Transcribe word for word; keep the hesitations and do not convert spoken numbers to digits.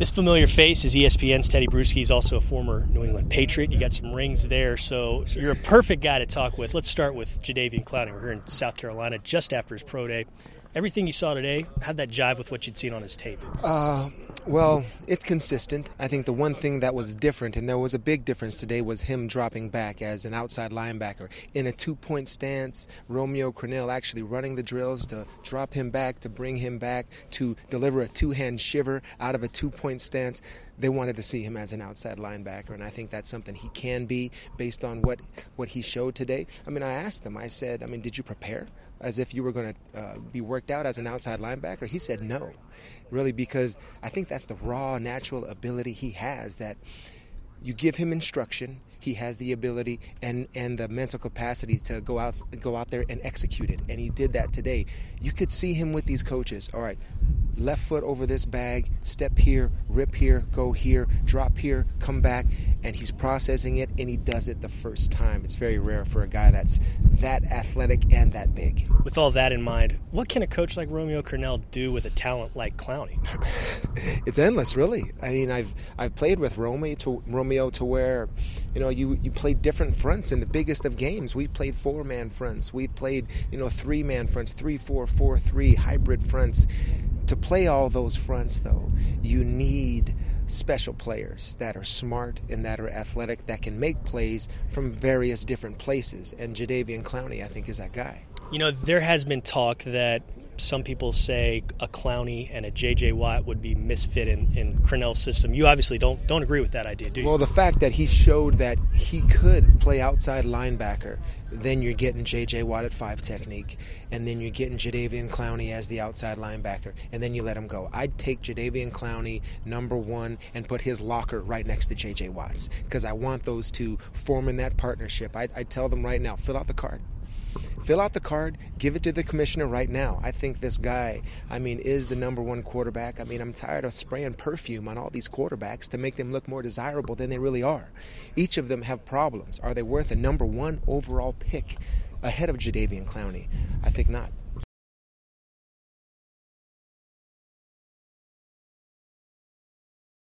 This familiar face is E S P N's Teddy Bruschi. He's also a former New England Patriot. You got some rings there, so you're a perfect guy to talk with. Let's start with Jadeveon Clowney. We're here in South Carolina just after his pro day. Everything you saw today, how'd that jive with what you'd seen on his tape? Uh, well, it's consistent. I think the one thing that was different, and there was a big difference today, was him dropping back as an outside linebacker. In a two-point stance, Romeo Crennel actually running the drills to drop him back, to bring him back, to deliver a two-hand shiver out of a two-point stance. They wanted to see him as an outside linebacker, and I think that's something he can be based on what, what he showed today. I mean, I asked him, I said, I mean, did you prepare as if you were going to uh, be worked out as an outside linebacker? He said no, really, because I think that's the raw, natural ability he has, that you give him instruction, he has the ability and, and the mental capacity to go out go out there and execute it, and he did that today. You could see him with these coaches. All right, left foot over this bag, step here, rip here, go here, drop here, come back, and he's processing it, and he does it the first time. It's very rare for a guy that's that athletic and that big. With all that in mind, what can a coach like Romeo Crennel do with a talent like Clowney? It's endless, really. I mean, I've I've played with Romeo to Romeo to where, you know, you you play different fronts in the biggest of games. We played four-man fronts. We played, you know, three-man fronts, three, four, four, three, hybrid fronts. To play all those fronts, though, you need special players that are smart and that are athletic, that can make plays from various different places. And Jadeveon Clowney, I think, is that guy. You know, there has been talk that some people say a Clowney and a J J. Watt would be misfit in, in Crennel's system. You obviously don't don't agree with that idea, do you? Well, the fact that he showed that he could play outside linebacker, then you're getting J J. Watt at five technique, and then you're getting Jadeveon Clowney as the outside linebacker, and then you let him go. I'd take Jadeveon Clowney, number one, and put his locker right next to J J. Watt's, because I want those two forming that partnership. I'd, I'd tell them right now, fill out the card. Fill out the card, give it to the commissioner right now. I think this guy, I mean, is the number one quarterback. I mean, I'm tired of spraying perfume on all these quarterbacks to make them look more desirable than they really are. Each of them have problems. Are they worth a number one overall pick ahead of Jadeveon Clowney? I think not.